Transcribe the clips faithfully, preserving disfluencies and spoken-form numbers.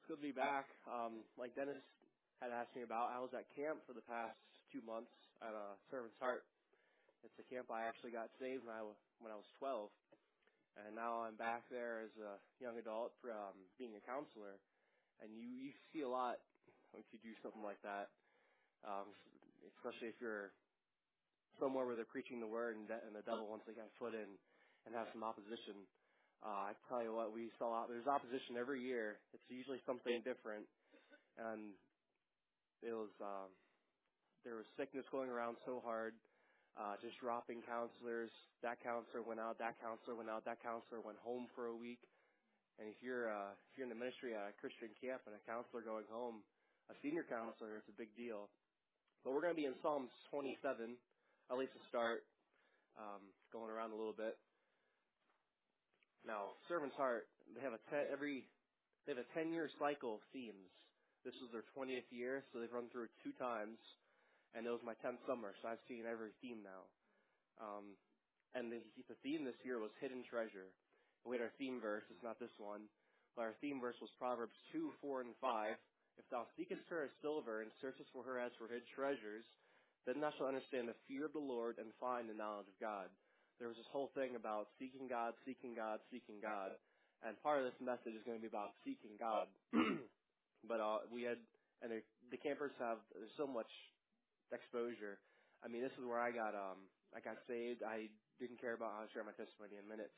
good to be back. Um, like Dennis had asked me about, I was at camp for the past two months at uh, Servant's Heart. It's a camp I actually got saved when I, w- when I was twelve. And now I'm back there as a young adult um, being a counselor. And you, you see a lot if you do something like that, um, especially if you're somewhere where they're preaching the word and, de- and the devil wants to get a foot in and have some opposition. Uh, I tell you what, we saw there's opposition every year. It's usually something different, and it was um, there was sickness going around so hard, uh, just dropping counselors. That counselor went out. That counselor went out. That counselor went home for a week. And if you're uh, if you're in the ministry at a Christian camp and a counselor going home, a senior counselor, it's a big deal. But we're going to be in Psalms twenty-seven, at least to start, um, going around a little bit. Now, Servant's Heart, they have a ten, every they have a ten-year cycle of themes. This was their twentieth year, so they've run through it two times, and it was my tenth summer, so I've seen every theme now. Um, and the, the theme this year was Hidden Treasure. We had our theme verse, it's not this one, but our theme verse was Proverbs two, four, and five. If thou seekest her as silver, and searchest for her as for hid treasures, then thou shalt understand the fear of the Lord, and find the knowledge of God. There was this whole thing about seeking God, seeking God, seeking God. And part of this message is going to be about seeking God. but uh, we had, and the, the campers have, there's so much exposure. I mean, this is where I got, um, I got saved. I didn't care about, I'll share my testimony in a minute.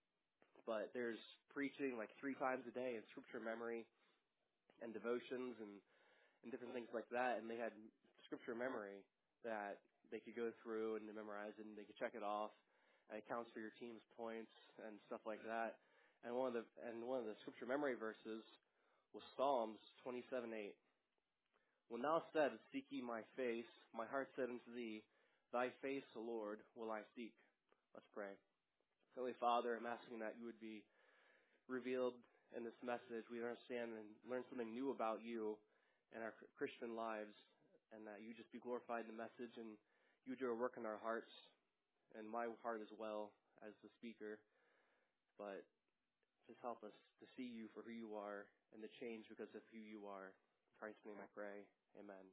But there's preaching like three times a day and scripture memory and devotions and, and different things like that. And they had scripture memory that they could go through and memorize it, and they could check it off. And it counts for your team's points and stuff like that. And one of the and one of the scripture memory verses was Psalms twenty-seven eight. When thou saidst, seek ye my face, my heart said unto thee, thy face, O Lord, will I seek. Let's pray. Holy Father, I'm asking that you would be revealed in this message. We understand and learn something new about you and our Christian lives, and that you just be glorified in the message, and you do a work in our hearts, and my heart as well as the speaker. But just help us to see you for who you are and to change because of who you are. In Christ's name I pray. Amen.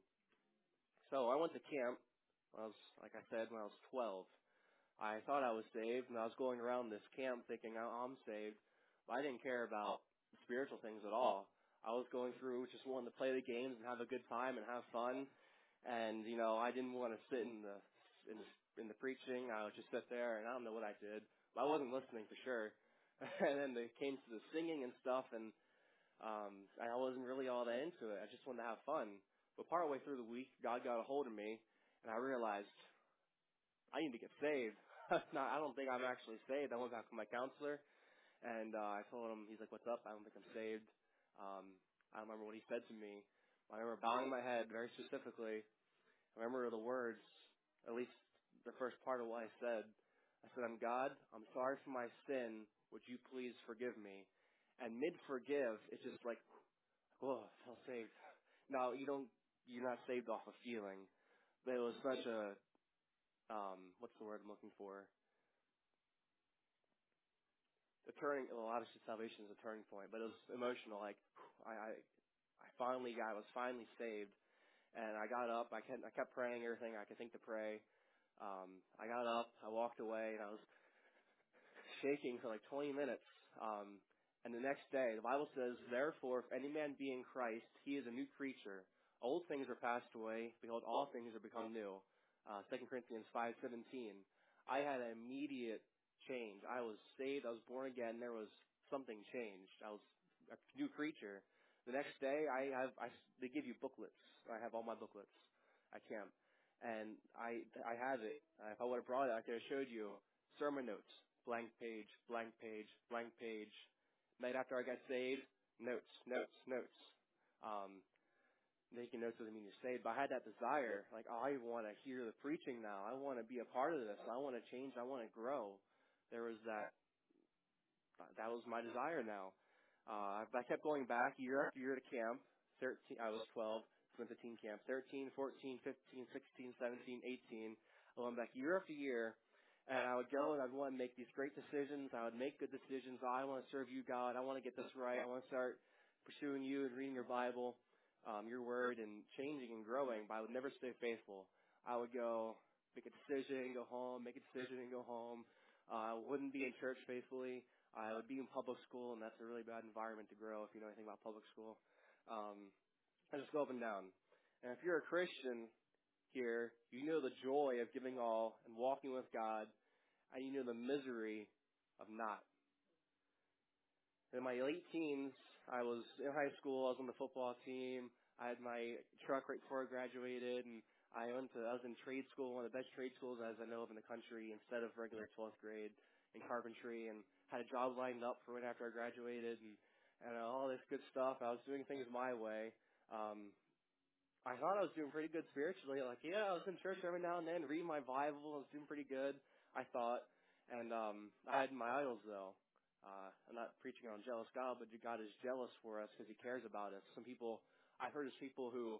So I went to camp when I was, like I said, when I was twelve. I thought I was saved, and I was going around this camp thinking, oh, I'm saved. But I didn't care about spiritual things at all. I was going through just wanting to play the games and have a good time and have fun. And, you know, I didn't want to sit in the in the, in the preaching. I would just sit there, and I don't know what I did. But I wasn't listening for sure. And then they came to the singing and stuff, and um, I wasn't really all that into it. I just wanted to have fun. But partway through the week, God got a hold of me, and I realized I need to get saved. Not, I don't think I'm actually saved. I went back to my counselor, and uh, I told him, he's like, what's up? I don't think I'm saved. Um, I don't remember what he said to me. I remember bowing my head very specifically. I remember the words, at least the first part of what I said. I said, I'm God, I'm sorry for my sin. Would you please forgive me? And mid-forgive, it's just like, oh, I feel saved. Now, you don't, you're not saved off a feeling. But it was such a, um, what's the word I'm looking for? The turning, well, obviously salvation is a turning point, but it was emotional. Like, I, I, I finally got, I was finally saved. And I got up, I kept, I kept praying everything I could think to pray. Um, I got up, I walked away, and I was shaking for like twenty minutes. Um, and the next day, the Bible says, therefore, if any man be in Christ, he is a new creature. Old things are passed away. Behold, all things are become new. Uh, Second Corinthians five seventeen. I had an immediate change. I was saved. I was born again. There was something changed. I was a new creature. The next day, I have, I, they give you booklets. I have all my booklets at camp. And I, I have it. If I would have brought it, I could have showed you sermon notes. Blank page, blank page, blank page. Night after I got saved, notes, notes, notes. Um, making notes doesn't mean you're saved, but I had that desire. Like, oh, I want to hear the preaching now. I want to be a part of this. I want to change. I want to grow. There was that. That was my desire now. Uh, I kept going back year after year to camp. thirteen, I was twelve, went to teen camp. thirteen, fourteen, fifteen, sixteen, seventeen, eighteen. I went back year after year. And I would go and I'd want to make these great decisions. I would make good decisions. Oh, I want to serve you, God. I want to get this right. I want to start pursuing you and reading your Bible, um, your word, and changing and growing, but I would never stay faithful. I would go make a decision, go home, make a decision, and go home. Uh, I wouldn't be in church faithfully. I would be in public school, and that's a really bad environment to grow if you know anything about public school. Um, I just go up and down. And if you're a Christian here, you know the joy of giving all and walking with God, and you know the misery of not. In my late teens, I was in high school. I was on the football team. I had my truck right before I graduated, and I went to. I was in trade school, one of the best trade schools as I know of in the country, instead of regular twelfth grade in carpentry, and had a job lined up for right after I graduated, and and all this good stuff. I was doing things my way. Um, I thought I was doing pretty good spiritually. Like, yeah, I was in church every now and then, reading my Bible. I was doing pretty good, I thought. And um, I had my idols, though. Uh, I'm not preaching on jealous God, but God is jealous for us because He cares about us. Some people, I've heard of people who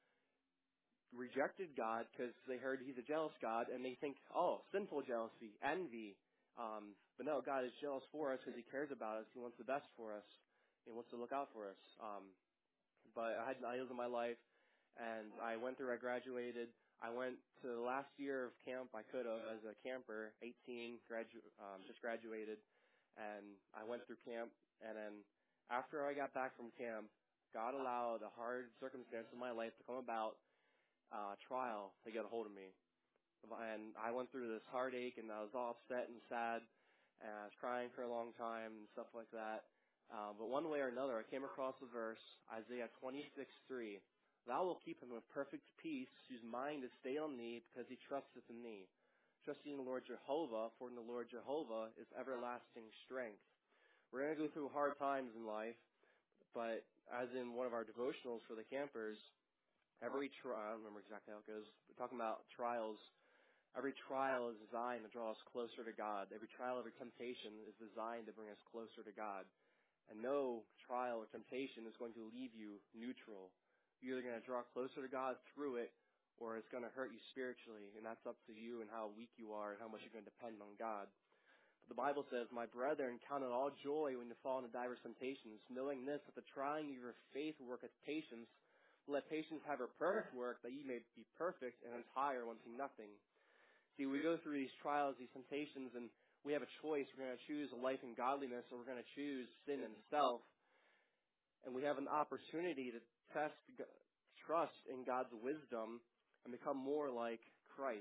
rejected God because they heard He's a jealous God, and they think, oh, sinful jealousy, envy. Um, but no, God is jealous for us because He cares about us. He wants the best for us. He wants to look out for us. Um, but I had idols in my life. And I went through, I graduated. I went to the last year of camp I could have as a camper, eighteen, gradu- um, just graduated. And I went through camp. And then after I got back from camp, God allowed a hard circumstance in my life to come about, uh, trial to get a hold of me. And I went through this heartache, and I was all upset and sad. And I was crying for a long time and stuff like that. Uh, but one way or another, I came across the verse, Isaiah twenty-six three. Thou wilt keep him with perfect peace, whose mind is stayed on thee, because he trusteth in thee. Trusting in the Lord Jehovah, for in the Lord Jehovah is everlasting strength. We're going to go through hard times in life, but as in one of our devotionals for the campers, every trial, I don't remember exactly how it goes, we're talking about trials. Every trial is designed to draw us closer to God. Every trial, every temptation is designed to bring us closer to God. And no trial or temptation is going to leave you neutral. You're either going to draw closer to God through it, or it's going to hurt you spiritually, and that's up to you and how weak you are and how much you're going to depend on God. But the Bible says, My brethren, count it all joy when you fall into diverse temptations, knowing this, that the trying of your faith worketh patience. Let patience have her perfect work, that ye may be perfect and entire, wanting nothing. See, we go through these trials, these temptations, and we have a choice. We're going to choose a life in godliness, or we're going to choose sin and self. And we have an opportunity to test, trust in God's wisdom and become more like Christ.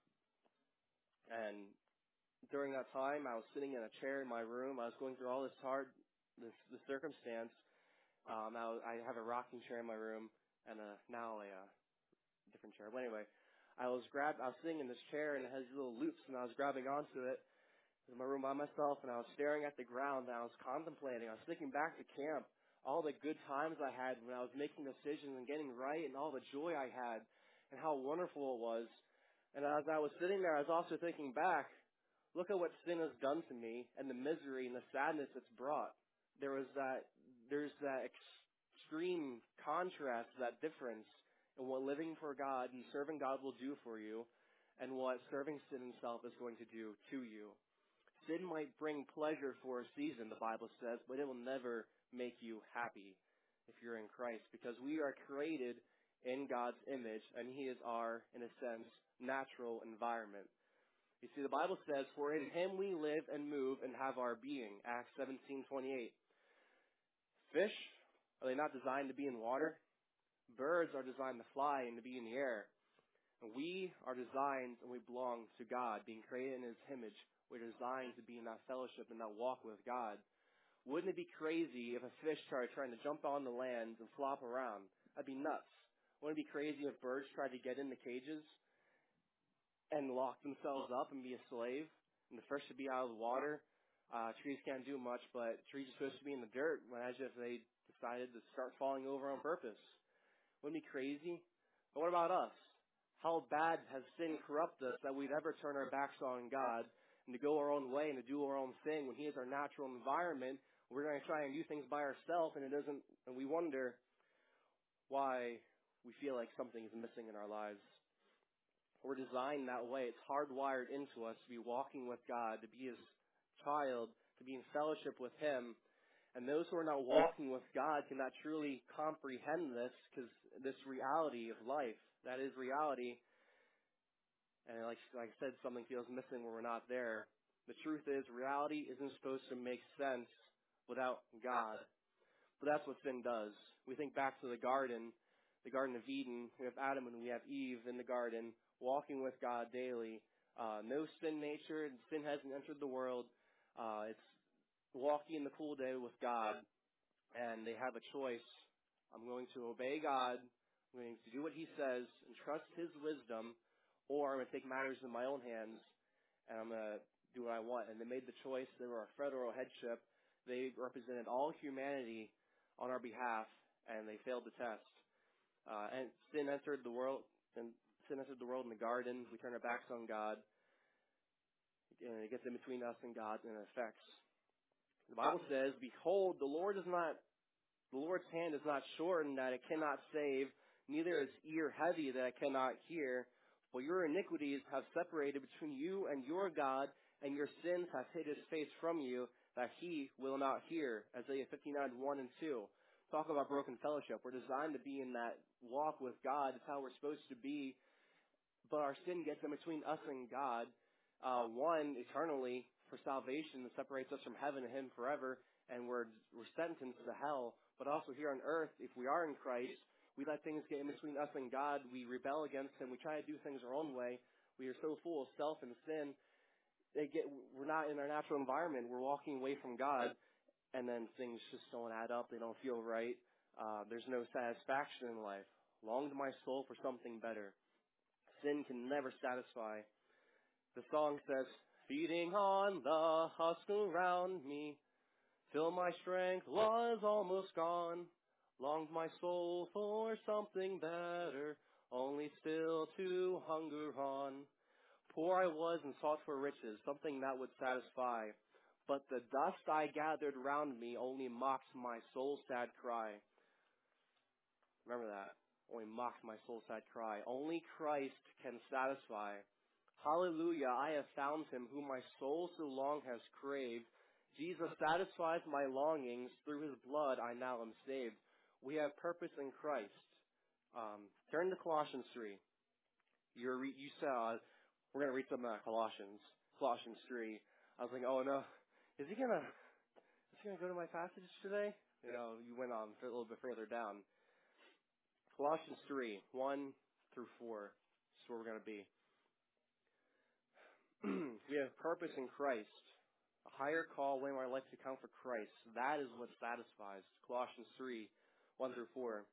And during that time, I was sitting in a chair in my room. I was going through all this hard, this, this circumstance. Um, I, was, I have a rocking chair in my room, and a, now a, uh different chair. But anyway, I was grab, I was sitting in this chair, and it has these little loops, and I was grabbing onto it. I was in my room by myself, and I was staring at the ground, and I was contemplating. I was thinking back to camp, all the good times I had when I was making decisions and getting right, and all the joy I had, and how wonderful it was. And as I was sitting there, I was also thinking back, look at what sin has done to me, and the misery and the sadness it's brought. There was that, there's that extreme contrast, that difference in what living for God and serving God will do for you, and what serving sin itself is going to do to you. Sin might bring pleasure for a season, the Bible says, but it will never make you happy if you're in Christ, because we are created in God's image, and He is our, in a sense, natural environment. You see, the Bible says, for in Him we live and move and have our being, Acts seventeen twenty-eight. Fish, are they not designed to be in water? Birds are designed to fly and to be in the air. And we are designed, and we belong to God, being created in His image. We're designed to be in that fellowship and that walk with God. Wouldn't it be crazy if a fish started trying to jump on the land and flop around? That'd be nuts. Wouldn't it be crazy if birds tried to get in the cages and lock themselves up and be a slave? And the fish should be out of the water. Uh, trees can't do much, but trees are supposed to be in the dirt. Imagine if they decided to start falling over on purpose. Wouldn't it be crazy? But what about us? How bad has sin corrupted us that we'd ever turn our backs on God and to go our own way and to do our own thing when He is our natural environment? We're going to try and do things by ourselves, and it doesn't. And we wonder why we feel like something is missing in our lives. We're designed that way. It's hardwired into us to be walking with God, to be His child, to be in fellowship with Him. And those who are not walking with God cannot truly comprehend this, because this reality of life, that is reality. And like, like I said, something feels missing when we're not there. The truth is, reality isn't supposed to make sense without God. But that's what sin does. We think back to the garden, the Garden of Eden. We have Adam and we have Eve in the garden, walking with God daily. Uh, no sin nature. Sin hasn't entered the world. Uh, it's walking in the cool day with God. And they have a choice. I'm going to obey God. I'm going to do what He says and trust His wisdom. Or I'm going to take matters in my own hands and I'm going to do what I want. And they made the choice. They were our federal headship. They represented all humanity on our behalf, and they failed the test. Uh, and sin entered the world, and sin entered the world in the garden. We turn our backs on God, and it gets in between us and God, and it affects. The Bible says, "Behold, the Lord is not, the Lord's hand is not shortened that it cannot save, neither is ear heavy that it cannot hear. For your iniquities have separated between you and your God, and your sins have hid His face from you, that He will not hear." Isaiah fifty-nine, one and two. Talk about broken fellowship. We're designed to be in that walk with God. It's how we're supposed to be. But our sin gets in between us and God. Uh, one, eternally, for salvation, that separates us from heaven and Him forever. And we're, we're sentenced to hell. But also here on earth, if we are in Christ, we let things get in between us and God. We rebel against Him. We try to do things our own way. We are so full of self and sin. They get, we're not in our natural environment. We're walking away from God, and then things just don't add up. They don't feel right. Uh, there's no satisfaction in life. Longed my soul for something better. Sin can never satisfy. The song says, "Feeding on the husk around me, till my strength was almost gone. Longed my soul for something better, only still to hunger on. Poor I was and sought for riches, something that would satisfy. But the dust I gathered round me only mocked my soul's sad cry." Remember that. Only mocked my soul's sad cry. Only Christ can satisfy. Hallelujah, I have found Him whom my soul so long has craved. Jesus satisfies my longings. Through His blood I now am saved. We have purpose in Christ. Um, turn to Colossians three. You're re- you saw... We're going to read some uh, Colossians, Colossians three. I was like, oh no, is he going to, is he going to go to my passage today? You know, you went on a little bit further down. Colossians three, one through four. That's where we're going to be. We have purpose in Christ. A higher call, weighing our life to account for Christ. That is what satisfies. Colossians three, one through four.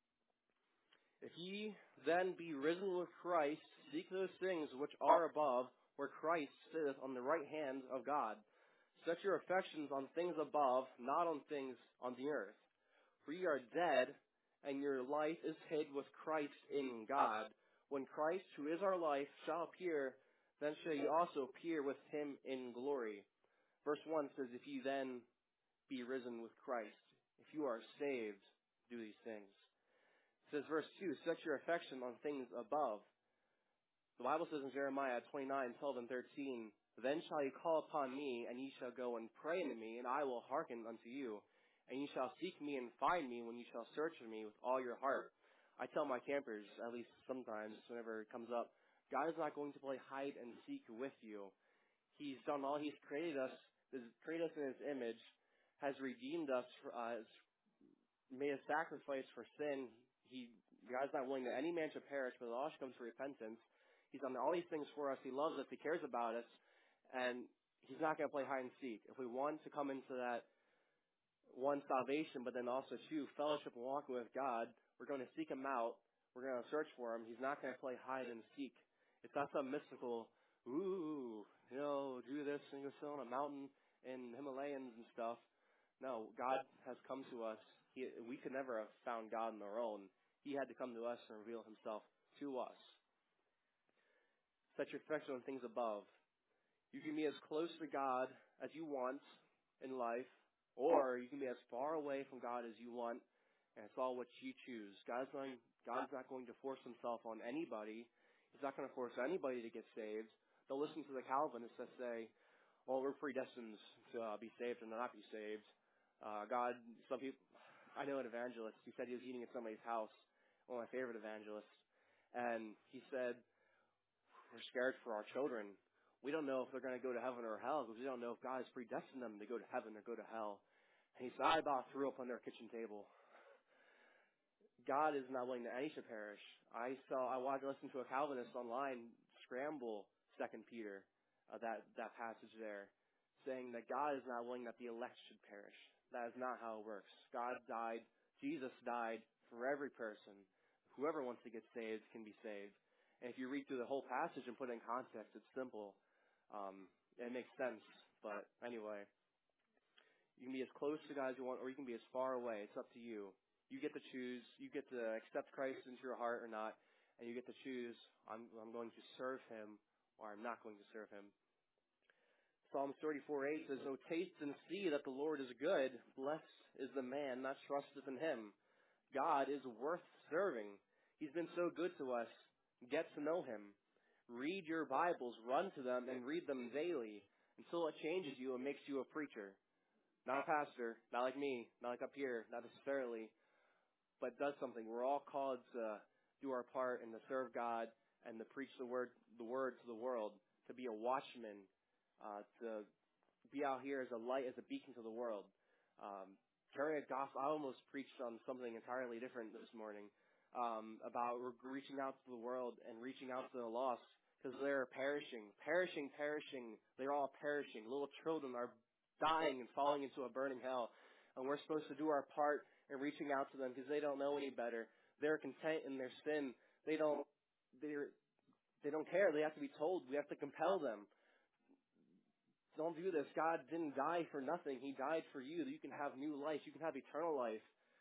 "If ye then be risen with Christ, seek those things which are above, where Christ sitteth on the right hand of God. Set your affections on things above, not on things on the earth. For ye are dead, and your life is hid with Christ in God. When Christ, who is our life, shall appear, then shall ye also appear with Him in glory." Verse one says, if ye then be risen with Christ, if you are saved, do these things. It says, verse two, "Set your affection on things above." The Bible says in Jeremiah twenty-nine, twelve and thirteen, "Then shall ye call upon me, and ye shall go and pray unto me, and I will hearken unto you. And ye shall seek me and find me when ye shall search for me with all your heart." I tell my campers, at least sometimes, whenever it comes up, God is not going to play hide and seek with you. He's done all. He's created us, He's created us in His image, has redeemed us, for, uh, made a sacrifice for sin. He, God's not willing that any man should perish, but that all should come to repentance. He's done all these things for us. He loves us. He cares about us. And He's not going to play hide and seek. If we want to come into that, one, salvation, but then also, two, fellowship and walking with God, we're going to seek Him out. We're going to search for Him. He's not going to play hide and seek. It's not some mystical, ooh, you know, do this and go sit on a mountain in Himalayas and stuff. No, God has come to us. He, we could never have found God on our own. He had to come to us and reveal Himself to us. Set your affection on things above. You can be as close to God as you want in life, or you can be as far away from God as you want, and it's all what you choose. God's not, God's not going to force Himself on anybody. He's not going to force anybody to get saved. They'll listen to the Calvinists that say, well, we're predestined to uh, be saved or not be saved. Uh, God, some people, I know an evangelist. He said he was eating at somebody's house, one of my favorite evangelists, and he said, we're scared for our children. We don't know if they're going to go to heaven or hell because we don't know if God has predestined them to go to heaven or go to hell. And he said, I about threw up on their kitchen table. God is not willing that any should perish. I saw, I wanted to listen to a Calvinist online scramble Second Peter, uh, that, that passage there, saying that God is not willing that the elect should perish. That is not how it works. God died, Jesus died for every person. Whoever wants to get saved can be saved. And if you read through the whole passage and put it in context, it's simple. Um, it makes sense. But anyway, you can be as close to God as you want, or you can be as far away. It's up to you. You get to choose. You get to accept Christ into your heart or not, and you get to choose, I'm, I'm going to serve Him or I'm not going to serve Him. Psalms thirty-four eight says, "O taste and see that the Lord is good. Blessed is the man that trusteth in Him." God is worth serving. He's been so good to us. Get to know Him. Read your Bibles, run to them, and read them daily until it changes you and makes you a preacher. Not a pastor, not like me, not like up here, not necessarily, but does something. We're all called to do our part and to serve God and to preach the word, the word to the world, to be a watchman, uh, to be out here as a light, as a beacon to the world. Um, carrying a gospel. I almost preached on something entirely different this morning, um, about reaching out to the world and reaching out to the lost, because they're perishing, perishing, perishing. They're all perishing. Little children are dying and falling into a burning hell. And we're supposed to do our part in reaching out to them because they don't know any better. They're content in their sin. They don't, they're, they don't care. They have to be told. We have to compel them. Don't do this. God didn't die for nothing. He died for you that you can have new life. You can have eternal life.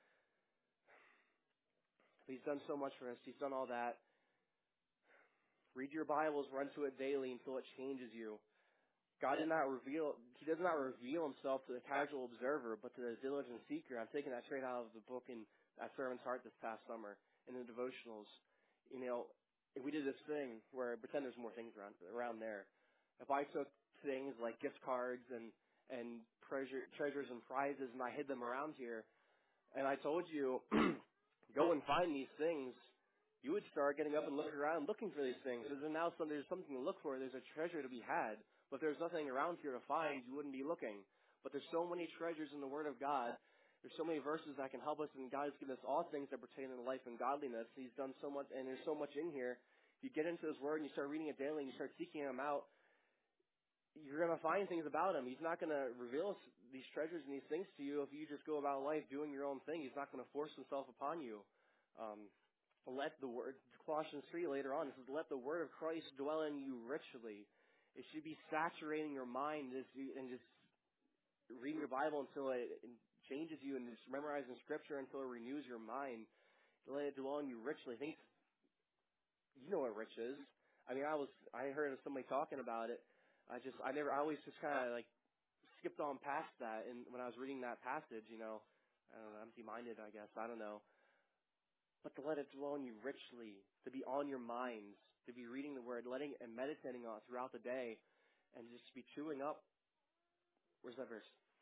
He's done so much for us. He's done all that. Read your Bibles, run to it daily until it changes you. God did not reveal, He does not reveal Himself to the casual observer, but to the diligent seeker. I'm taking that straight out of the book in at Servant's Heart this past summer in the devotionals. You know, if we did this thing where pretend there's more things around around there. If I took things like gift cards and and treasure, treasures and prizes and I hid them around here, and I told you, go and find these things, you would start getting up and looking around looking for these things. Because now some, there's something to look for. There's a treasure to be had. But if there's nothing around here to find, you wouldn't be looking. But there's so many treasures in the Word of God. There's so many verses that can help us, and God has given us all things that pertain to life and godliness. He's done so much, and there's so much in here. If you get into His Word and you start reading it daily and you start seeking Him out, you're going to find things about Him. He's not going to reveal these treasures and these things to you if you just go about life doing your own thing. He's not going to force Himself upon you. Um, let the word, Colossians three later on, it says, let the word of Christ dwell in you richly. It should be saturating your mind as you, and just reading your Bible until it changes you, and just memorizing Scripture until it renews your mind. Let it dwell in you richly. I think you know what rich is. I mean, I was I heard of somebody talking about it. I just I never I always just kind of like skipped on past that, and when I was reading that passage, you know, I don't know, empty-minded, I guess, I don't know. But to let it dwell in you richly, to be on your minds, to be reading the Word, letting and meditating on it throughout the day, and just be chewing up. Where's that verse?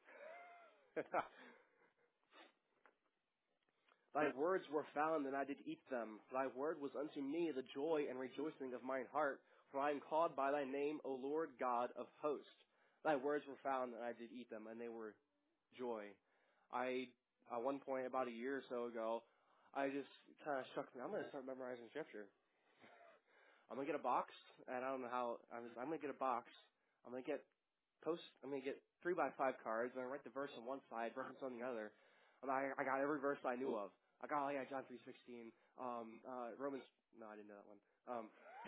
Thy words were found, and I did eat them. Thy word was unto me the joy and rejoicing of mine heart, for I am called by thy name, O Lord God of hosts. Thy words were found, and I did eat them, and they were joy. I, at one point, about a year or so ago, I just kind of struck me. I'm going to start memorizing Scripture. I'm going to get a box, and I don't know how. I'm, just, I'm going to get a box. I'm going to get post. I'm going to get three by five cards. I'm going to write the verse on one side, reference on the other. And I, I got every verse I knew of. I got, oh yeah, John three sixteen. Um, uh, Romans. No, I didn't know that one. Um,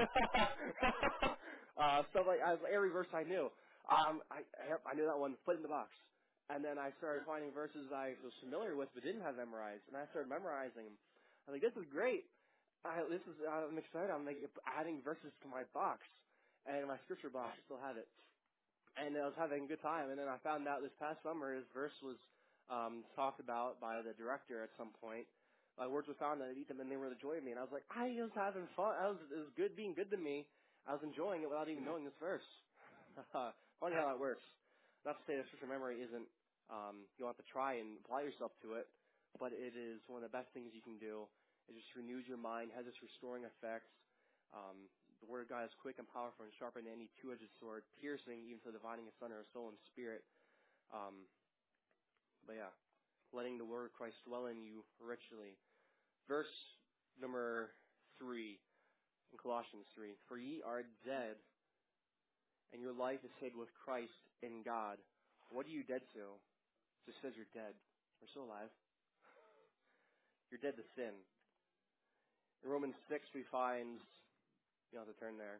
uh, stuff like I, every verse I knew. Um, I, I knew that one. Put it in the box. And then I started finding verses I was familiar with but didn't have memorized, and I started memorizing them. I was like, this is great. I, this is, I'm excited. I'm like adding verses to my box, and my scripture box. I still have it. And I was having a good time. And then I found out this past summer his verse was um, talked about by the director at some point. My words were found, and I eat them, and they were the joy of me. And I was like, I was having fun. I was, it was good being good to me. I was enjoying it without even knowing this verse. Funny how that works. Not to say that scripture memory isn't Um, you don't have to try and apply yourself to it, but it is one of the best things you can do. It just renews your mind, has its restoring effects. Um, the Word of God is quick and powerful and sharper than any two-edged sword, piercing even to the dividing asunder of soul and spirit. Um, but yeah, letting the Word of Christ dwell in you richly. Verse number three in Colossians three. For ye are dead, and your life is hid with Christ in God. What are you dead to? It just says you're dead. We're still alive. You're dead to sin. In Romans six we find, you don't have to turn there.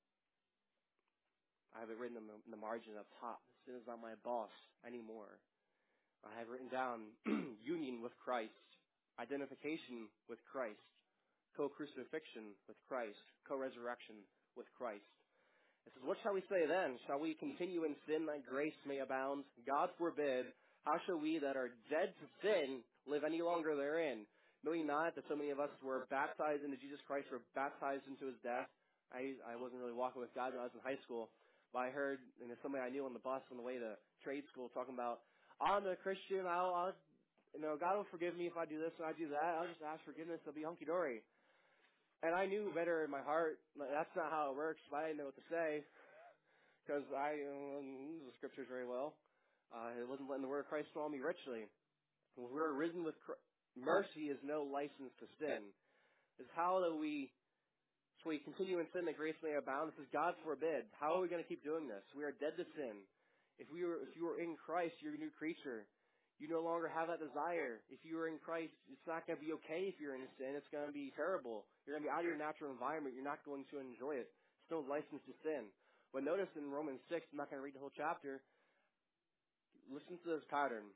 I have it written in the, in the margin up top. Sin is not my boss anymore. I have written down union with Christ, identification with Christ, co-crucifixion with Christ, co-resurrection with Christ. It says, what shall we say then? Shall we continue in sin that grace may abound? God forbid. How shall we that are dead to sin live any longer therein? Know ye not that so many of us were baptized into Jesus Christ, were baptized into his death? I, I wasn't really walking with God when I was in high school, but I heard, and there's somebody I knew on the bus on the way to trade school talking about, I'm a Christian, I'll, I'll, you know, God will forgive me if I do this and I do that. I'll just ask forgiveness, it'll be hunky-dory. And I knew better in my heart, like, that's not how it works, but I didn't know what to say, because I don't know the scriptures very well. Uh, it wasn't letting the word of Christ dwell me richly. When we're risen with Christ, mercy is no license to sin. It's how that we, so we continue in sin that grace may abound. It says, God forbid. How are we going to keep doing this? We are dead to sin. If we were, if you were in Christ, you're a new creature. You no longer have that desire. If you are in Christ, it's not going to be okay if you're in sin. It's going to be terrible. You're going to be out of your natural environment. You're not going to enjoy it. It's no license to sin. But notice in Romans six, I'm not going to read the whole chapter. Listen to this pattern.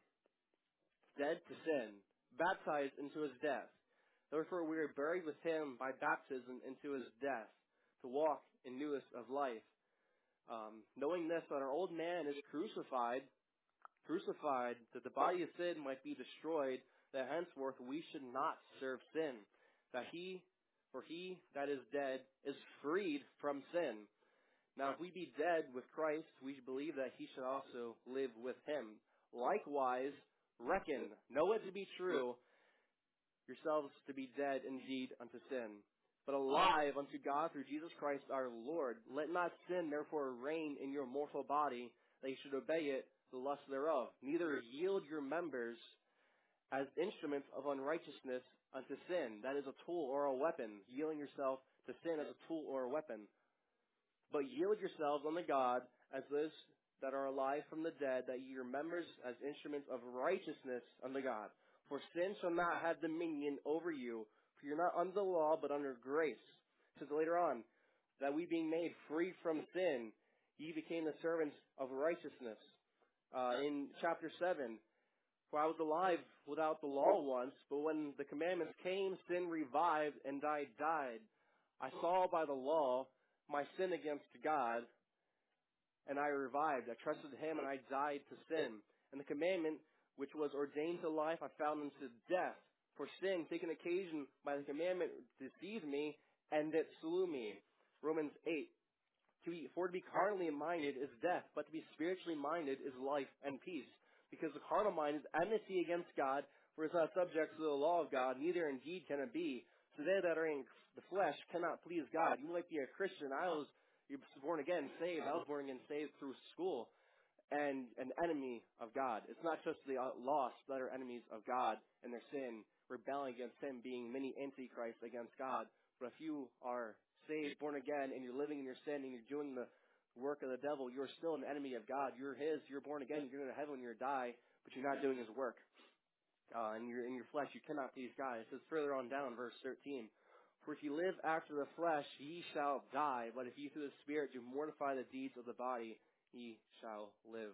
Dead to sin, baptized into his death. Therefore we are buried with him by baptism into his death, to walk in newness of life. Um, knowing this, that our old man is crucified, crucified, that the body of sin might be destroyed, that henceforth we should not serve sin. That he, for he that is dead is freed from sin. Now if we be dead with Christ, we believe that he should also live with him. Likewise, reckon, know it to be true, yourselves to be dead indeed unto sin, but alive unto God through Jesus Christ our Lord. Let not sin therefore reign in your mortal body, that you should obey it, the lust thereof. Neither yield your members as instruments of unrighteousness unto sin. That is a tool or a weapon. Yielding yourself to sin as a tool or a weapon. But yield yourselves unto God as those that are alive from the dead, that ye are members as instruments of righteousness unto God. For sin shall not have dominion over you, for you're not under the law, but under grace. It says later on, that we being made free from sin, ye became the servants of righteousness. Uh, in chapter seven, for I was alive without the law once, but when the commandments came, sin revived, and I died. I saw by the law my sin against God, and I revived. I trusted him, and I died to sin. And the commandment which was ordained to life, I found unto death. For sin, taken occasion by the commandment, deceived me, and it slew me. Romans eight. To be, for to be carnally minded is death, but to be spiritually minded is life and peace. Because the carnal mind is enmity against God, for it is not subject to the law of God, neither indeed can it be. So they that are in the flesh cannot please God. You might be a Christian. I was you're born again, saved. I was born again, saved through school. And an enemy of God. It's not just the lost that are enemies of God and their sin, rebelling against him, being many antichrists against God. But if you are saved, born again, and you're living in your sin and you're doing the work of the devil, you're still an enemy of God. You're his. You're born again. You're going to heaven when you die, but you're not doing his work. Uh, and you're in your flesh. You cannot please God. It says further on down, verse thirteen. For if you live after the flesh, ye shall die. But if you through the Spirit do mortify the deeds of the body, ye shall live.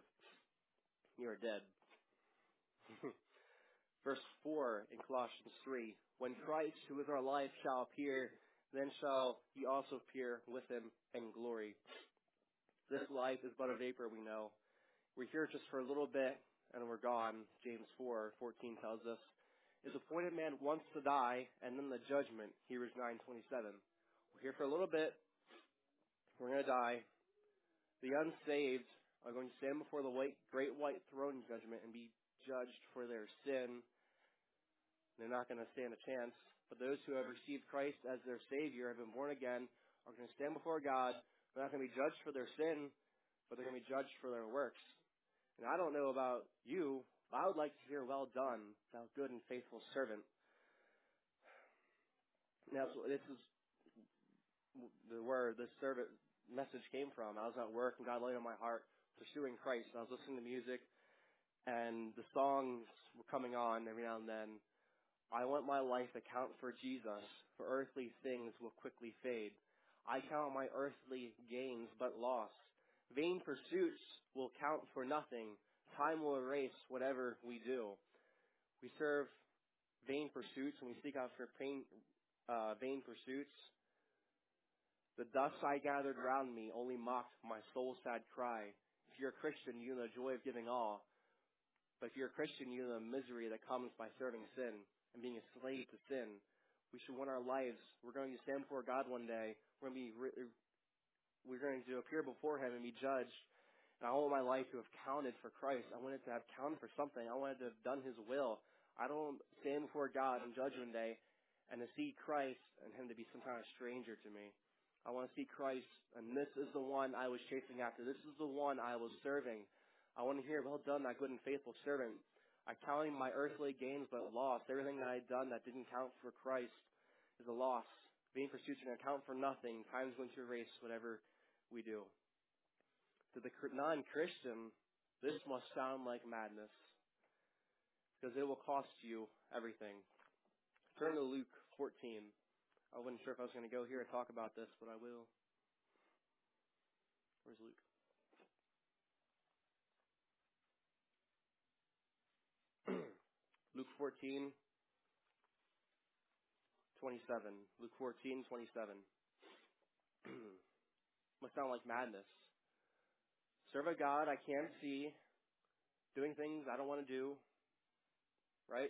You are dead. Verse four in Colossians three. When Christ, who is our life, shall appear, then shall ye also appear with him in glory. This life is but a vapor, we know. We're here just for a little bit, and we're gone. James four fourteen tells us. Is appointed man once to die, and then the judgment. Hebrews nine twenty-seven. We're here for a little bit. We're going to die. The unsaved are going to stand before the white, great white throne judgment and be judged for their sin. They're not going to stand a chance. But those who have received Christ as their Savior, have been born again, are going to stand before God. They're not going to be judged for their sin, but they're going to be judged for their works. And I don't know about you, but I would like to hear, well done, thou good and faithful servant. Now, so this is the where this servant message came from. I was at work and God laid on my heart pursuing Christ. And I was listening to music and the songs were coming on every now and then. I want my life to count for Jesus, for earthly things will quickly fade. I count my earthly gains but loss. Vain pursuits will count for nothing. Time will erase whatever we do. We serve vain pursuits and we seek out for pain, uh, vain pursuits. The dust I gathered round me only mocked my soul's sad cry. If you're a Christian, you know the joy of giving all. But if you're a Christian, you know the misery that comes by serving sin and being a slave to sin. We should want our lives. We're going to stand before God one day. We're going to be, we're going to appear before Him and be judged. And I want my life to have counted for Christ. I want it to have counted for something. I want it to have done His will. I don't stand before God on Judgment Day and to see Christ and Him to be some kind of stranger to me. I want to see Christ, and this is the one I was chasing after. This is the one I was serving. I want to hear, well done, thy good and faithful servant. I counting my earthly gains but loss. Everything that I had done that didn't count for Christ is a loss. Vain pursuits are going to count for nothing. Time's going to erase whatever we do. To the non-Christian, this must sound like madness because it will cost you everything. Turn to Luke fourteen. I wasn't sure if I was going to go here and talk about this, but I will. Where's Luke? Luke fourteen, twenty-seven. Luke fourteen, twenty-seven. Must sound like madness. Serve a God I can't see, doing things I don't want to do. Right?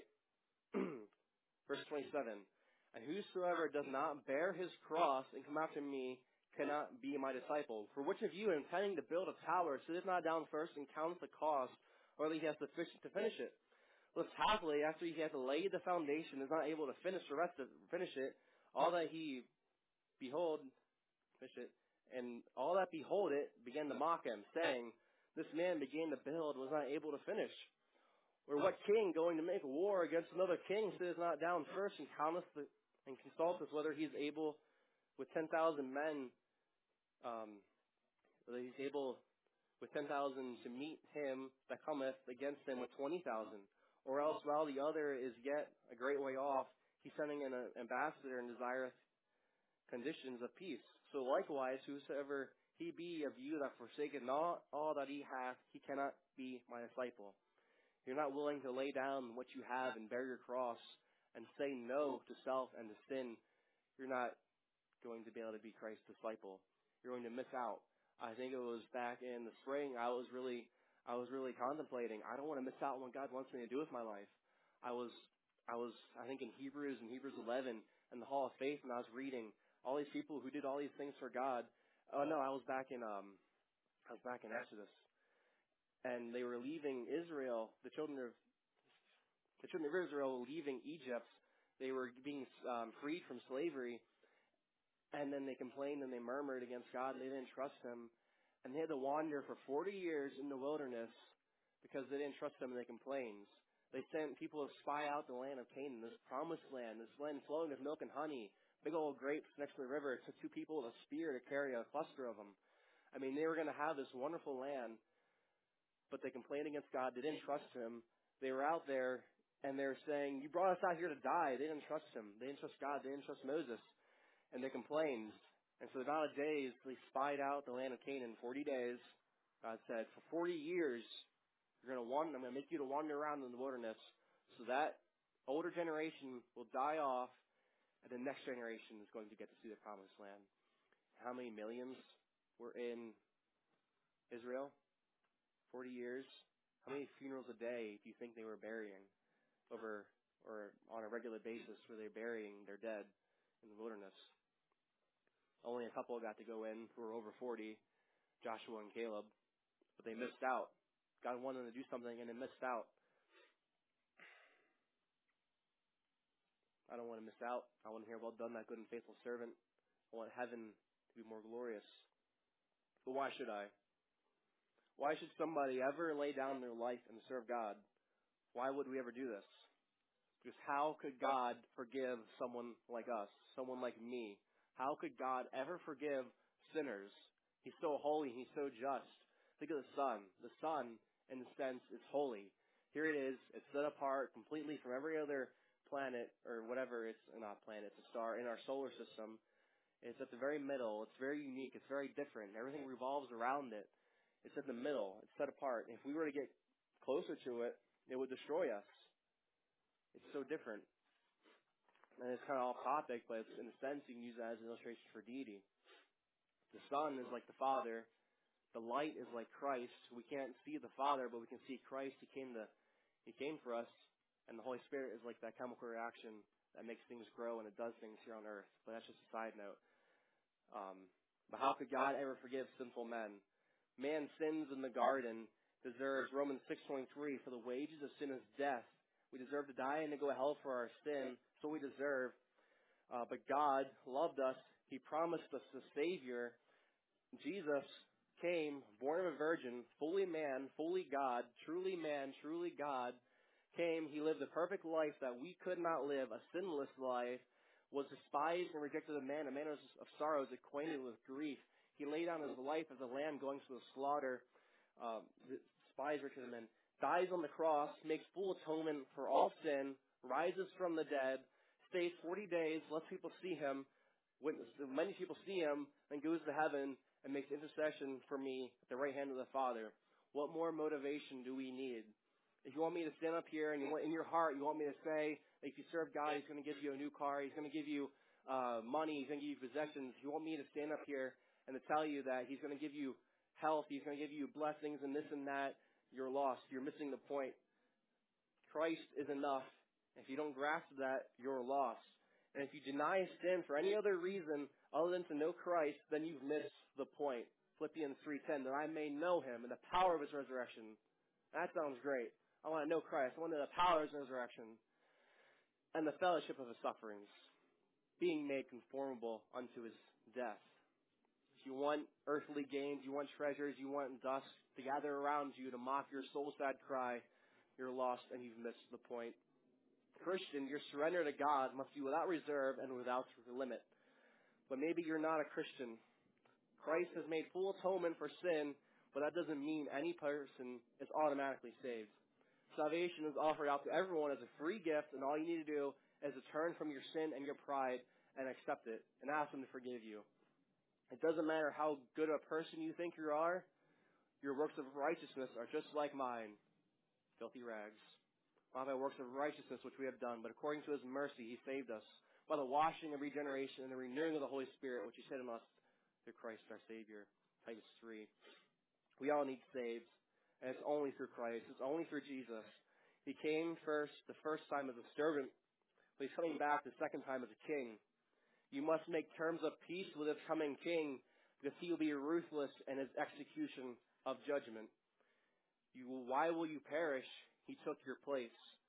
Verse twenty-seven. And whosoever does not bear his cross and come after me cannot be my disciple. For which of you, intending to build a tower, sitteth not down first and counts the cost, or that he has sufficient to finish it? Looks happily after he has laid the foundation, is not able to finish the rest of finish it. All that he behold, finish it, and all that behold it began to mock him, saying, this man began to build, was not able to finish. Or what king going to make war against another king sitteth not down first and counteth the, and consulteth whether he is able with ten thousand men, um, whether he is able with ten thousand to meet him that cometh against him with twenty thousand. Or else while the other is yet a great way off, he sending an ambassador and desireth conditions of peace. So likewise, whosoever he be of you that forsaketh not all that he hath, he cannot be my disciple. You're not willing to lay down what you have and bear your cross and say no to self and to sin. You're not going to be able to be Christ's disciple. You're going to miss out. I think it was back in the spring. I was really, I was really contemplating. I don't want to miss out on what God wants me to do with my life. I was, I was, I think in Hebrews, in Hebrews eleven, in the Hall of Faith, and I was reading all these people who did all these things for God. Oh no, I was back in, um, I was back in Exodus. And they were leaving Israel, the children of the children of Israel were leaving Egypt. They were being um, freed from slavery, and then they complained and they murmured against God. They didn't trust Him, and they had to wander for forty years in the wilderness because they didn't trust Him and they complained. They sent people to spy out the land of Canaan, this promised land, this land flowing with milk and honey, big old grapes next to the river. It took two people with a spear to carry a cluster of them. I mean, they were going to have this wonderful land. But they complained against God. They didn't trust Him. They were out there, and they were saying, you brought us out here to die. They didn't trust Him. They didn't trust God. They didn't trust Moses. And they complained. And so the amount of days, they spied out the land of Canaan. forty days, God said, for forty years, you're going to wander. I'm going to make you to wander around in the wilderness so that older generation will die off, and the next generation is going to get to see the promised land. How many millions were in Israel? forty years. How many funerals a day do you think they were burying over or on a regular basis were they burying their dead in the wilderness? Only a couple got to go in who were over forty, Joshua and Caleb. but they missed out. God wanted them to do something, and they missed out. I don't want to miss out. I want to hear, well done, that good and faithful servant. I want heaven to be more glorious. But why should I? Why should somebody ever lay down their life and serve God? Why would we ever do this? Because how could God forgive someone like us, someone like me? How could God ever forgive sinners? He's so holy. He's so just. Think of the sun. The sun, in a sense, is holy. Here it is. It's set apart completely from every other planet or whatever. It's not a planet. It's a star in our solar system. It's at the very middle. It's very unique. It's very different. Everything revolves around it. It's in the middle. It's set apart. If we were to get closer to it, it would destroy us. It's so different. And it's kind of off topic, but it's, in a sense, you can use that as an illustration for deity. The Son is like the Father. The light is like Christ. We can't see the Father, but we can see Christ. He came to, He came for us. And the Holy Spirit is like that chemical reaction that makes things grow, and it does things here on earth. But that's just a side note. Um, but how could God ever forgive sinful men? Man sins in the garden, deserves, Romans six twenty-three, for the wages of sin is death. We deserve to die and to go to hell for our sin, so we deserve. Uh, but God loved us. He promised us a Savior. Jesus came, born of a virgin, fully man, fully God, truly man, truly God, came. He lived a perfect life that we could not live, a sinless life, was despised and rejected of man, a man of sorrows, acquainted with grief. He laid down his life as a lamb going to the slaughter, um, despised, rejected of men, dies on the cross, makes full atonement for all sin, rises from the dead, stays forty days, lets people see him. When many people see him, then goes to heaven and makes intercession for me at the right hand of the Father. What more motivation do we need? If you want me to stand up here and you want, in your heart you want me to say that if you serve God, He's going to give you a new car, He's going to give you uh, money, He's going to give you possessions. If you want me to stand up here and to tell you that He's going to give you health, He's going to give you blessings and this and that, you're lost. You're missing the point. Christ is enough. If you don't grasp that, you're lost. And if you deny sin for any other reason other than to know Christ, then you've missed the point. Philippians three ten, that I may know Him and the power of His resurrection. That sounds great. I want to know Christ. I want to know the power of His resurrection and the fellowship of His sufferings, being made conformable unto His death. If you want earthly gains, you want treasures, you want dust to gather around you to mock your soul's sad cry, you're lost and you've missed the point. Christian, your surrender to God must be without reserve and without limit. But maybe you're not a Christian. Christ has made full atonement for sin, but that doesn't mean any person is automatically saved. Salvation is offered out to everyone as a free gift, and all you need to do is to turn from your sin and your pride and accept it and ask Him to forgive you. It doesn't matter how good a person you think you are. Your works of righteousness are just like mine, filthy rags. Not by works of righteousness which we have done, but according to His mercy He saved us by the washing and regeneration and the renewing of the Holy Spirit, which He set in us through Christ our Savior. Titus three. We all need saved, and it's only through Christ. It's only through Jesus. He came first, the first time as a servant, but He's coming back the second time as a king. You must make terms of peace with His coming king, because He will be ruthless in His execution of judgment. You, why will you perish? He took your place.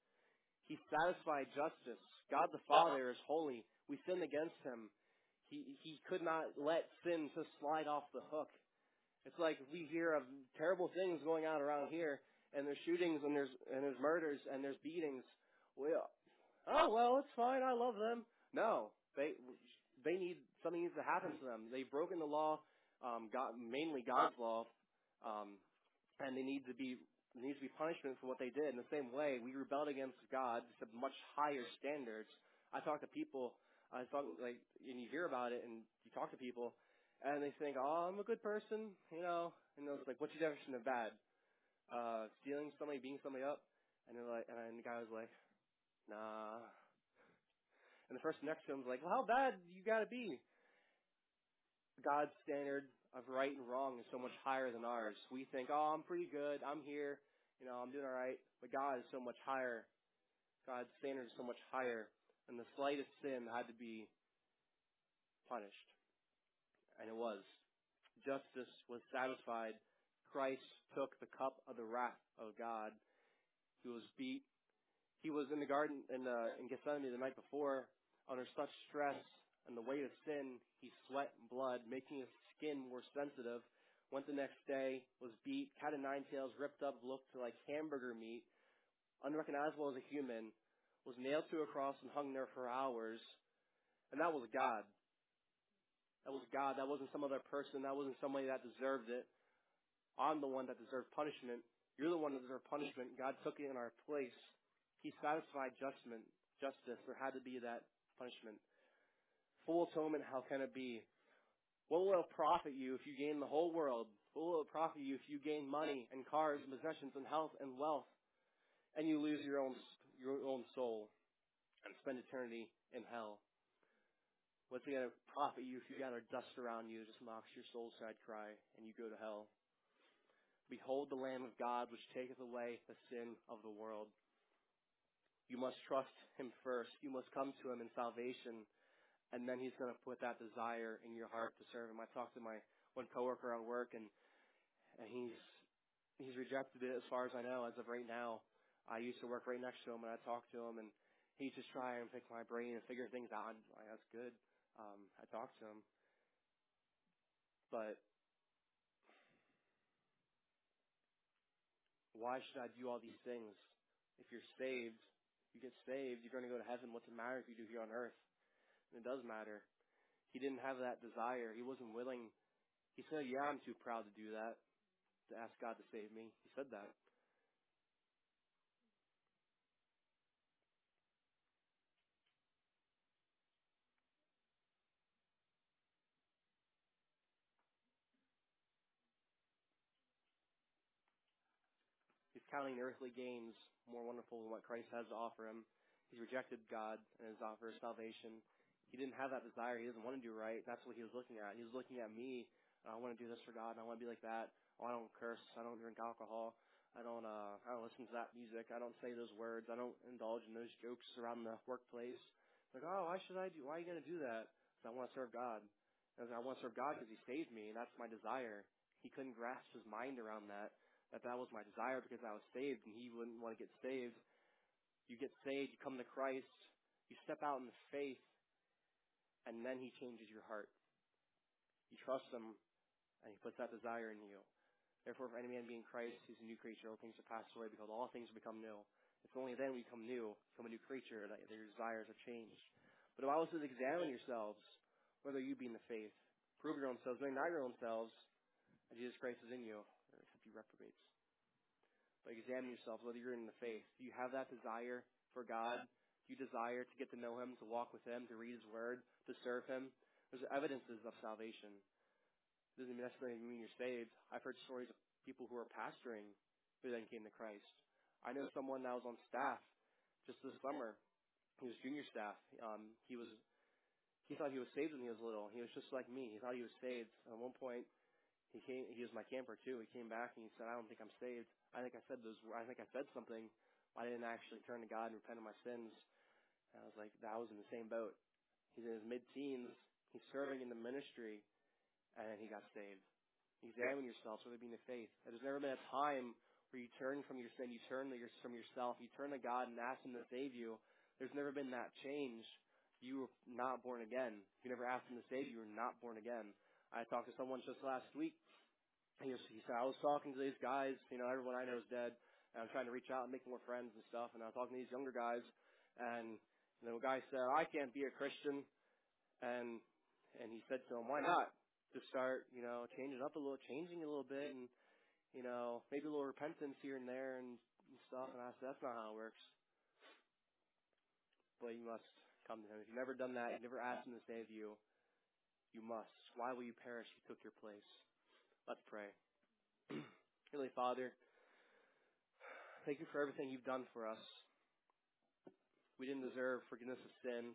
He satisfied justice. God the Father is holy. We sinned against Him. He He could not let sin just slide off the hook. It's like we hear of terrible things going on around here, and there's shootings and there's and there's murders and there's beatings. Well, oh well, it's fine. I love them. No, they they need something needs to happen to them. They've broken the law, um, God, mainly God's law, um, and they need to be there needs to be punishment for what they did. In the same way, we rebelled against God to much higher standards. I talk to people. I talk like, and you hear about it, and you talk to people. And they think, oh, I'm a good person, you know. And it's like, what's your definition of bad? Uh, stealing somebody, beating somebody up? And they're like, and the guy was like, nah. And the person next to him was like, well, how bad you got to be? God's standard of right and wrong is so much higher than ours. We think, oh, I'm pretty good. I'm here. You know, I'm doing all right. But God is so much higher. God's standard is so much higher. And the slightest sin had to be punished. And it was. Justice was satisfied. Christ took the cup of the wrath of God. He was beat. He was in the garden in, uh, in Gethsemane the night before under such stress and the weight of sin. He sweat and blood, making his skin more sensitive. Went the next day, was beat, cat of nine tails, ripped up, looked like hamburger meat, unrecognizable as a human, was nailed to a cross and hung there for hours. And that was God. That was God. That wasn't some other person. That wasn't somebody that deserved it. I'm the one that deserved punishment. You're the one that deserved punishment. God took it in our place. He satisfied judgment, justice. There had to be that punishment. Full atonement, how can it be? What will it profit you if you gain the whole world? What will it profit you if you gain money and cars and possessions and health and wealth and you lose your own your own soul and spend eternity in hell? What's it going to profit you if you gather dust around you, just mocks your soul, sad cry, and you go to hell? Behold the Lamb of God, which taketh away the sin of the world. You must trust him first. You must come to him in salvation, and then he's going to put that desire in your heart to serve him. I talked to my one coworker at work, and and he's he's rejected it as far as I know as of right now. I used to work right next to him, and I talked to him, and he's just trying to pick my brain and figure things out. I'm like, that's good. Um, I talked to him, but why should I do all these things? If you're saved, you get saved, you're going to go to heaven. What's it matter if you do here on earth? And it does matter. He didn't have that desire. He wasn't willing. He said, yeah, I'm too proud to do that, to ask God to save me. He said that. He's counting earthly gains more wonderful than what Christ has to offer him. He's rejected God and his offer of salvation. He didn't have that desire. He doesn't want to do right. That's what he was looking at. He was looking at me. I want to do this for God, and I want to be like that. Oh, I don't curse. I don't drink alcohol. I don't. Uh, I don't listen to that music. I don't say those words. I don't indulge in those jokes around the workplace. Like, oh, why should I do? Why are you going to do that? Because I want to serve God. And I want to serve God because He saved me, and that's my desire. He couldn't grasp his mind around that. That that was my desire because I was saved, and he wouldn't want to get saved. You get saved. You come to Christ. You step out in faith, and then He changes your heart. You trust Him, and He puts that desire in you. Therefore, if any man be in Christ, he's a new creature. All things have passed away, because all things have become new. It's only then we become new, become a new creature, that your desires have changed. But the Bible says, examine yourselves, whether you be in the faith. Prove your own selves, knowing not your own selves, and Jesus Christ is in you, or except you reprobates. But examine yourselves, whether you're in the faith. Do you have that desire for God? Do you desire to get to know Him, to walk with Him, to read His Word, to serve Him? There's evidences of salvation. It doesn't necessarily mean you're saved. I've heard stories of people who are pastoring who then came to Christ. I know someone that was on staff just this summer. He was junior staff. Um, he was he thought he was saved when he was little. He was just like me. He thought he was saved. At one point, he came. He was my camper too. He came back and he said, "I don't think I'm saved. I think I said those. I think I said something. I didn't actually turn to God and repent of my sins." And I was like, "That was in the same boat." He's in his mid-teens. He's serving in the ministry. And then he got saved. Examine yourself, whether it be in the faith. There's never been a time where you turn from your sin, you turn from yourself, you turn to God and ask Him to save you. There's never been that change. You were not born again. If you never asked Him to save you, you were not born again. I talked to someone just last week. He, was, he said, I was talking to these guys, you know, everyone I know is dead, and I'm trying to reach out and make more friends and stuff, and I was talking to these younger guys, and you know, a guy said, I can't be a Christian, and and he said to him, why not? To start, you know, changing up a little, changing a little bit, and, you know, maybe a little repentance here and there and, and stuff. And I said, that's not how it works. But you must come to Him. If you've never done that, you've never asked Him to save you, you must. Why will you perish? He took your place. Let's pray. Heavenly Father, thank you for everything you've done for us. We didn't deserve forgiveness of sin.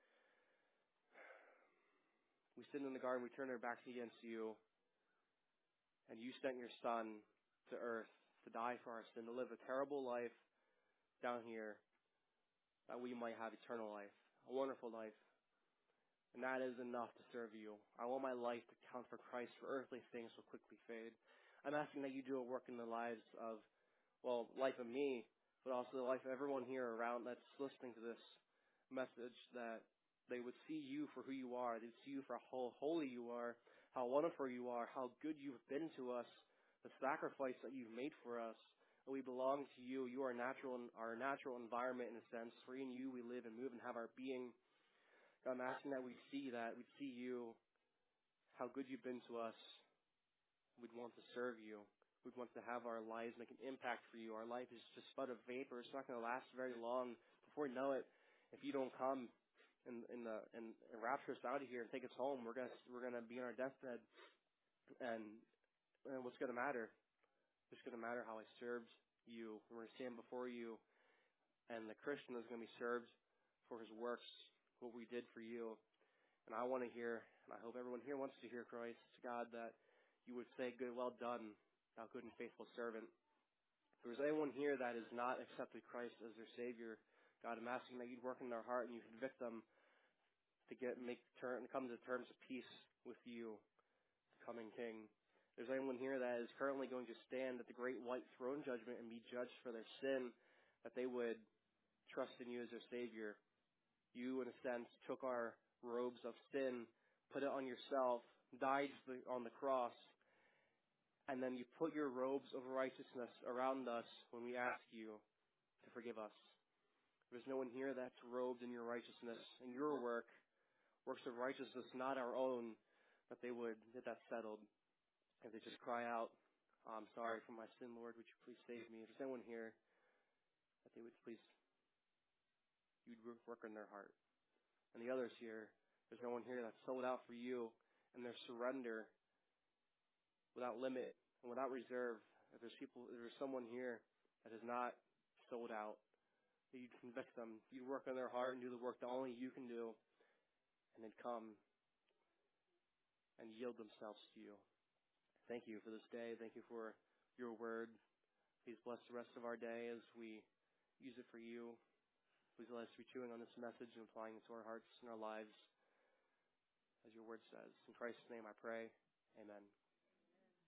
We sinned in the garden. We turned our backs against you. And you sent your Son to earth to die for our sin, to live a terrible life down here, that we might have eternal life, a wonderful life. And that is enough to serve you. I want my life to count for Christ, for earthly things will quickly fade. I'm asking that you do a work in the lives of, well, life of me, but also the life of everyone here around that's listening to this message, that they would see you for who you are. They'd see you for how holy you are, how wonderful you are, how good you've been to us, the sacrifice that you've made for us. That we belong to you. You are natural, our natural environment in a sense. For in you we live and move and have our being. God, I'm asking that we see that. We'd see you, how good you've been to us. We'd want to serve you. We'd want to have our lives make an impact for you. Our life is just but a vapor. It's not going to last very long. Before we know it, if you don't come and in the and rapture us out of here and take us home, we're gonna we're gonna be on our deathbed. And, and what's going to matter? It's going to matter how I served you. We're going to stand before you, and the Christian is going to be served for his works, what we did for you. And I want to hear, and I hope everyone here wants to hear, Christ, God, that you would say, good, well done, thou good and faithful servant. If there's anyone here that has not accepted Christ as their Savior, God, I'm asking that you'd work in their heart and you convict them to get make turn come to terms of peace with you, the coming King. If there's anyone here that is currently going to stand at the great white throne judgment and be judged for their sin, that they would trust in you as their Savior. You, in a sense, took our robes of sin, put it on yourself, died on the cross, and then you put your robes of righteousness around us when we ask you to forgive us. There's no one here that's robed in your righteousness and your work, works of righteousness, not our own, that they would get that settled. If they just cry out, oh, I'm sorry for my sin, Lord, would you please save me? If there's anyone here, that they would please, you'd work in their heart. And the others here, there's no one here that's sold out for you and their surrender without limit and without reserve. If there's people, if there's someone here that is not sold out, that you'd convict them, you'd work on their heart and do the work that only you can do, and then come and yield themselves to you. Thank you for this day. Thank you for your word. Please bless the rest of our day as we use it for you. Please let us be chewing on this message and applying it to our hearts and our lives, as your word says. In Christ's name I pray. Amen.